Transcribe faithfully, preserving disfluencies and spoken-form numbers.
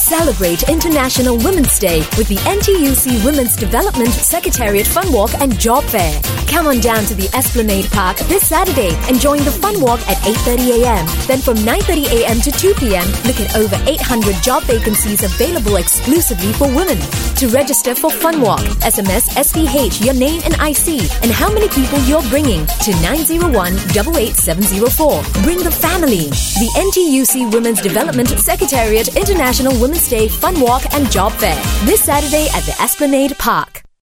Celebrate International Women's Day with the N T U C Women's Development Secretariat Fun Walk and Job Fair. Come on down to the Esplanade Park this Saturday and join the Fun Walk at eight thirty a.m. Then from nine thirty a.m. to two p.m, look at over eight hundred job vacancies available exclusively for women. To register for Fun Walk, S M S S P H your name and I C and how many people you're bringing to nine zero one, eight eight seven zero four. Bring the family. The N T U C Women's Development Secretariat International Women's Day Fun Walk and Job Fair this Saturday at the Esplanade Park.